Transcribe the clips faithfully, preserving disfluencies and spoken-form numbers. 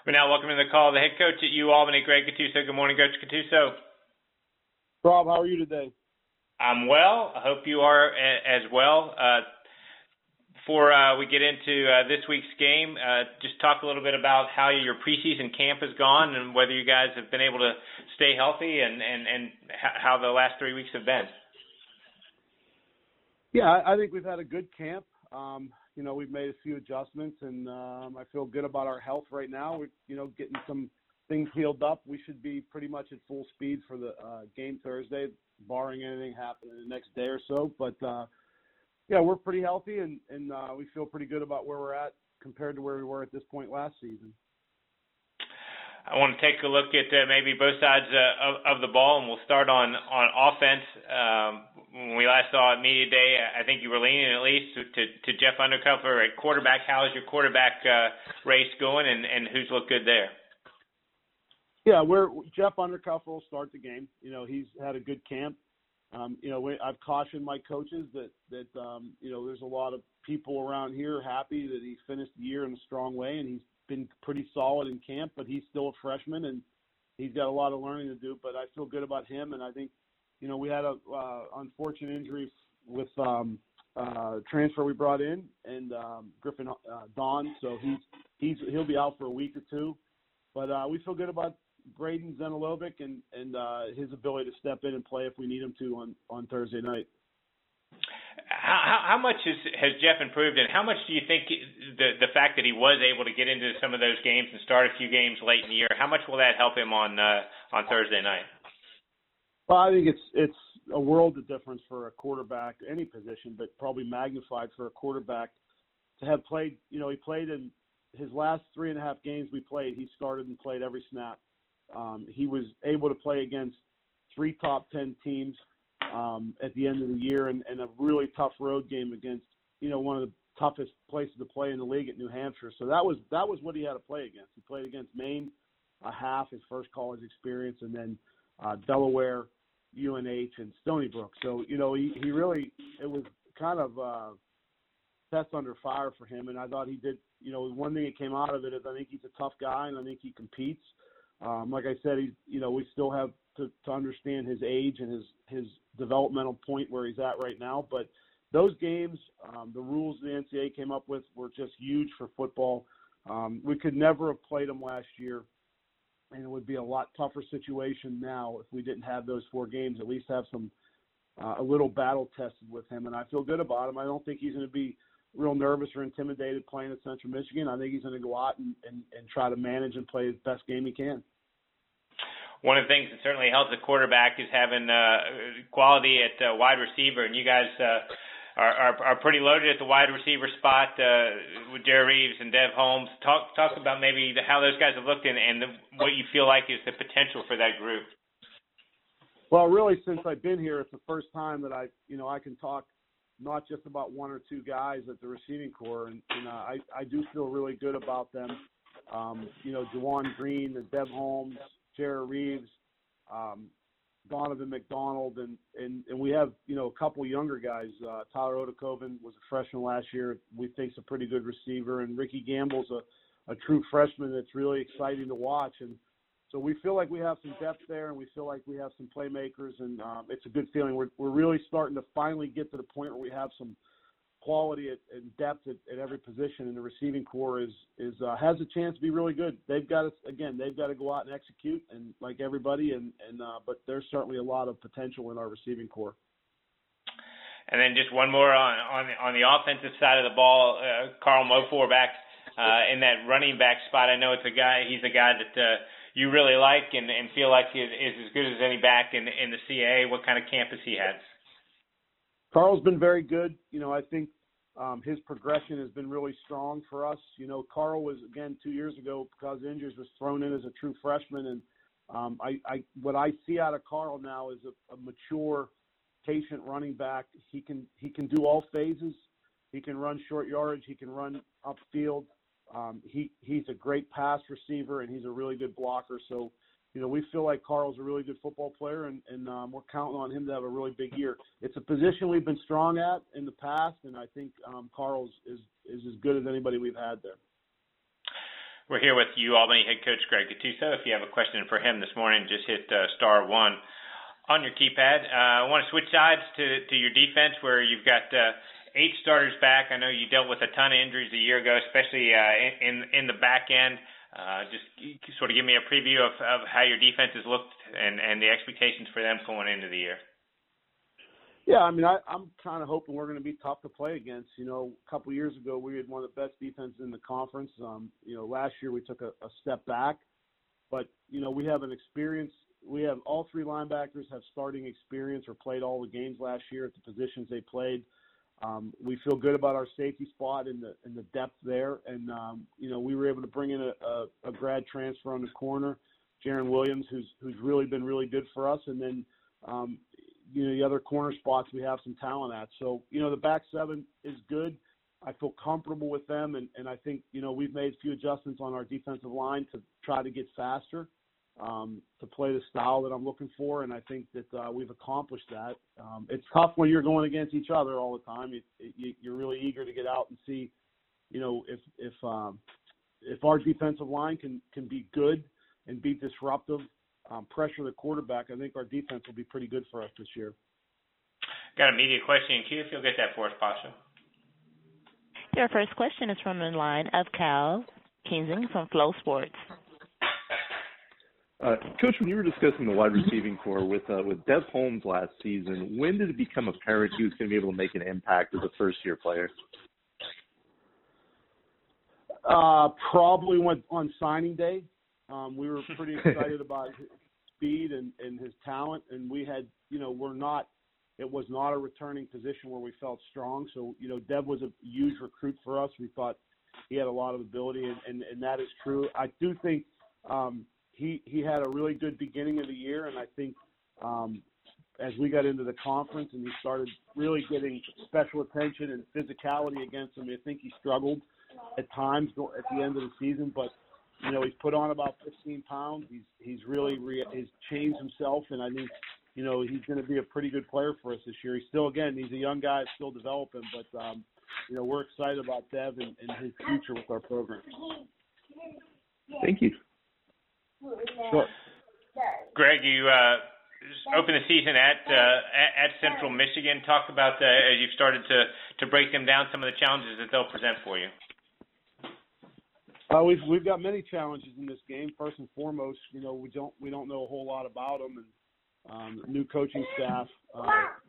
We're now welcoming the call the head coach at UAlbany, Greg Gattuso. Good morning, Coach Gattuso. Rob, how are you today? I'm well. I hope you are a- as well. Uh, before uh, we get into uh, this week's game, uh, just talk a little bit about how your preseason camp has gone and whether you guys have been able to stay healthy and, and, and how the last three weeks have been. Yeah, I think we've had a good camp. Um, you know, we've made a few adjustments, and um, I feel good about our health right now. We're, you know, getting some things healed up. We should be pretty much at full speed for the uh, game Thursday, barring anything happening the next day or so. But, uh, yeah, we're pretty healthy, and, and uh, we feel pretty good about where we're at compared to where we were at this point last season. I want to take a look at uh, maybe both sides uh, of, of the ball, and we'll start on, on offense. Um, when we last saw at Media Day, I think you were leaning at least to, to, to Jeff Undercuffer at quarterback. How is your quarterback uh, race going, and, and who's looked good there? Yeah, we're Jeff Undercuffer will start the game. You know, he's had a good camp. Um, you know, we, I've cautioned my coaches that, that um, you know, there's a lot of people around here happy that he finished the year in a strong way, and he's been pretty solid in camp, but he's still a freshman, and he's got a lot of learning to do. But I feel good about him, and I think, you know, we had a uh, unfortunate injury with um, uh, transfer we brought in, and um, Griffin uh, Don, so he's he's he'll be out for a week or two. But uh, we feel good about Braden Zenilovic and and uh, his ability to step in and play if we need him to on, on Thursday night. How, how much has, has Jeff improved, and how much do you think the the fact that he was able to get into some of those games and start a few games late in the year, how much will that help him on uh, on Thursday night? Well, I think it's it's a world of difference for a quarterback, any position, but probably magnified for a quarterback to have played. You know, he played in his last three and a half games we played. He started and played every snap. Um, he was able to play against three top ten teams um, at the end of the year, and, and a really tough road game against, you know, one of the toughest places to play in the league at New Hampshire. So that was that was what he had to play against. He played against Maine, a half, his first college experience, and then uh, Delaware, U N H, and Stony Brook. So, you know, he, he really, it was kind of uh, test under fire for him, and I thought he did, you know, one thing that came out of it is I think he's a tough guy, and I think he competes. Um, like I said, he's, you know, we still have to, to understand his age and his, his developmental point where he's at right now. But those games, um, the rules the N C double A came up with were just huge for football. Um, we could never have played them last year, and it would be a lot tougher situation now if we didn't have those four games, at least have some uh, a little battle tested with him. And I feel good about him. I don't think he's going to be real nervous or intimidated playing at Central Michigan. I think he's going to go out and, and, and try to manage and play his best game he can. One of the things that certainly helps a quarterback is having uh, quality at uh, wide receiver, and you guys uh, are, are, are pretty loaded at the wide receiver spot uh, with Jerry Reeves and Dev Holmes. Talk talk about maybe the, how those guys have looked and, and the, what you feel like is the potential for that group. Well, really, since I've been here, it's the first time that I, you know, I can talk not just about one or two guys at the receiving corps, and, and uh, I, I do feel really good about them. Um, you know, Juwan Green and Dev Holmes, Jared Reeves, um, Donovan McDonald, and, and, and we have, you know, a couple younger guys. Uh, Tyler Odekoven was a freshman last year. We think's a pretty good receiver, and Ricky Gamble's a, a true freshman that's really exciting to watch. And so we feel like we have some depth there, and we feel like we have some playmakers, and um, it's a good feeling. We're we're really starting to finally get to the point where we have some quality at, and depth at, at every position, and the receiving corps is is uh, has a chance to be really good. They've got to, again, they've got to go out and execute, and like everybody, and and uh, but there's certainly a lot of potential in our receiving corps. And then just one more on on, on the offensive side of the ball, uh, Carl Mofor back uh, in that running back spot. I know it's a guy. He's a guy that uh, you really like and, and feel like is, is as good as any back in in the C A A. What kind of camp has he had? Carl's been very good. You know, I think um, his progression has been really strong for us. You know, Carl was, again, two years ago, because of injuries, was thrown in as a true freshman. And um, I, I, what I see out of Carl now is a, a mature, patient running back. He can he can do all phases. He can run short yardage. He can run upfield. Um, he he's a great pass receiver, and he's a really good blocker. So, you know, we feel like Carl's a really good football player, and, and um, we're counting on him to have a really big year. It's a position we've been strong at in the past, and I think um, Carl's is, is as good as anybody we've had there. We're here with U Albany head coach Greg Gattuso. If you have a question for him this morning, just hit uh, star one on your keypad. Uh, I want to switch sides to, to your defense, where you've got uh, eight starters back. I know you dealt with a ton of injuries a year ago, especially uh, in in the back end. Uh, just sort of give me a preview of, of how your defense has looked and, and the expectations for them going into the year. Yeah, I mean, I, I'm kind of hoping we're going to be tough to play against. You know, a couple of years ago, we had one of the best defenses in the conference. Um, you know, last year we took a, a step back. But, you know, we have an experience. We have all three linebackers have starting experience or played all the games last year at the positions they played. Um, we feel good about our safety spot and the and the depth there. And, um, you know, we were able to bring in a, a, a grad transfer on the corner, Jaron Williams, who's who's really been really good for us. And then, um, you know, the other corner spots we have some talent at. So, you know, the back seven is good. I feel comfortable with them, and, and I think, you know, we've made a few adjustments on our defensive line to try to get faster, um, to play the style that I'm looking for, and I think that uh, we've accomplished that. Um, it's tough when you're going against each other all the time. It, it, you're really eager to get out and see, you know, if if um, if our defensive line can, can be good and be disruptive, Um, pressure the quarterback, I think our defense will be pretty good for us this year. Got a media question in queue, if you'll get that for us, Pasha. Your first question is from the line of Cal Kingsing from Flow Sports. Uh, Coach, when you were discussing the wide receiving core with uh, with Dev Holmes last season, when did it become apparent he was going to be able to make an impact as a first-year player? Uh, probably went on signing day. Um, we were pretty excited about his speed and, and his talent, and we had, you know, we're not, it was not a returning position where we felt strong. So, you know, Dev was a huge recruit for us. We thought he had a lot of ability, and, and, and that is true. I do think um, he, he had a really good beginning of the year, and I think um, as we got into the conference and he started really getting special attention and physicality against him, I think he struggled at times at the end of the season, but you know, he's put on about fifteen pounds. He's he's really re- he's changed himself, and I think, you know, he's going to be a pretty good player for us this year. He's still, again, he's a young guy, still developing, but, um, you know, we're excited about Dev and, and his future with our program. Thank you. Sure. Greg, you uh, opened the season at, uh, at at Central Michigan. Talk about, uh, as you've started to, to break them down, some of the challenges that they'll present for you. Uh, we've we've got many challenges in this game. First and foremost, you know, we don't we don't know a whole lot about them, and um, new coaching staff, uh,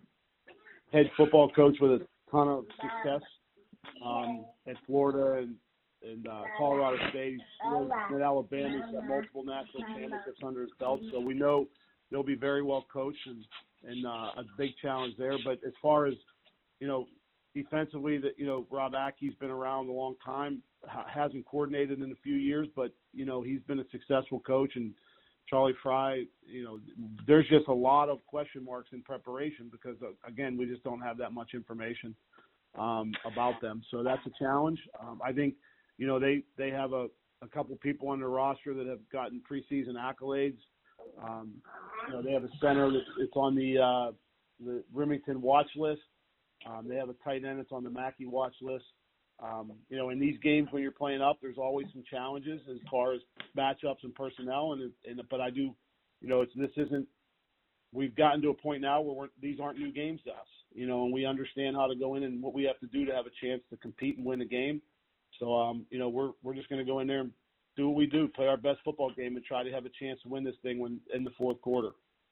head football coach with a ton of success um, at Florida and and uh, Colorado State. He's at Alabama, he's got multiple national championships under his belt, so we know they'll be very well coached and and uh, a big challenge there. But as far as, you know, defensively, that, you know, Rob Aki's been around a long time. Hasn't coordinated in a few years, but, you know, he's been a successful coach. And Charlie Fry, you know, there's just a lot of question marks in preparation because, uh, again, we just don't have that much information um, about them. So that's a challenge. Um, I think, you know, they, they have a, a couple people on their roster that have gotten preseason accolades. Um, you know, they have a center that's it's on the, uh, the Remington watch list. Um, they have a tight end that's on the Mackey watch list. Um, you know, in these games when you're playing up, there's always some challenges as far as matchups and personnel. And, and but I do, you know, it's this isn't. We've gotten to a point now where we're, these aren't new games to us, you know, and we understand how to go in and what we have to do to have a chance to compete and win a game. So, um, you know, we're we're just going to go in there and do what we do, play our best football game, and try to have a chance to win this thing when in the fourth quarter.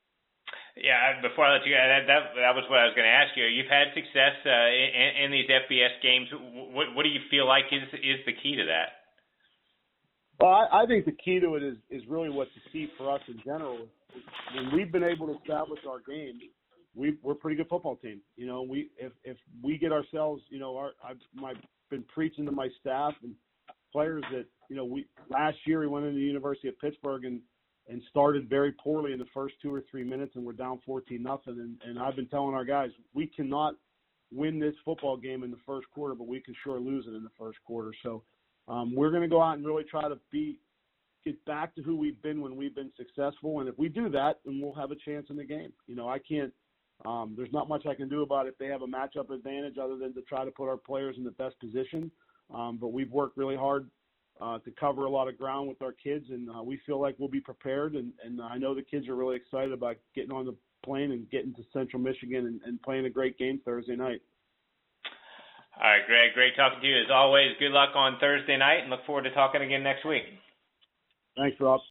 Yeah, before I let you go, that, that, that was what I was going to ask you. You've had success uh, in, in these F B S games. What, what do you feel like is is the key to that? Well, I, I think the key to it is, is really what's the key for us in general. When we've been able to establish our game, we, we're a pretty good football team. You know, we if if we get ourselves, you know, our, I've my, been preaching to my staff and players that, you know, we last year we went into the University of Pittsburgh and and started very poorly in the first two or three minutes, and we're down fourteen nothing. And, and I've been telling our guys, we cannot win this football game in the first quarter, but we can sure lose it in the first quarter. So um, we're going to go out and really try to be get back to who we've been when we've been successful. And if we do that, then we'll have a chance in the game. You know, I can't um, – there's not much I can do about it if they have a matchup advantage other than to try to put our players in the best position. Um, but we've worked really hard uh, to cover a lot of ground with our kids, and uh, we feel like we'll be prepared. And, and I know the kids are really excited about getting on the plane and getting to Central Michigan and, and playing a great game Thursday night. All right, Greg, great talking to you as always. Good luck on Thursday night, and look forward to talking again next week. Thanks, Rob.